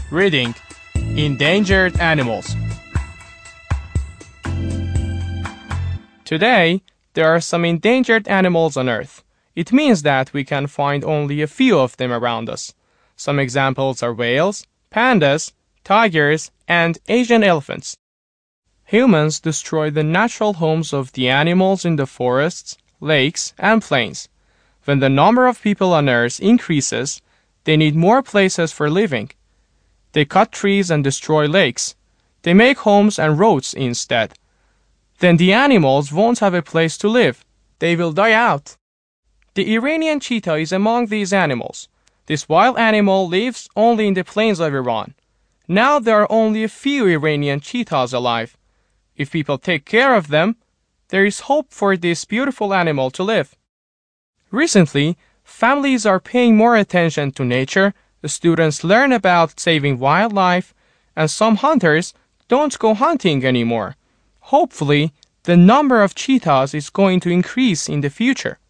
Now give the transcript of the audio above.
Reading Endangered Animals. Today, there are some endangered animals on Earth. It means that we can find only a few of them around us. Some examples are whales, pandas, tigers, and Asian elephants. Humans destroy the natural homes of the animals in the forests, lakes, and plains. When the number of people on Earth increases, they need more places for living. They cut trees and destroy lakes. They make homes and roads instead. Then the animals won't have a place to live. They will die out. The Iranian cheetah is among these animals. This wild animal lives only in the plains of Iran. Now there are only a few Iranian cheetahs alive. If people take care of them, there is hope for this beautiful animal to live. Recently, families are paying more attention to nature, the students learn about saving wildlife, and some hunters don't go hunting anymore. Hopefully, the number of cheetahs is going to increase in the future.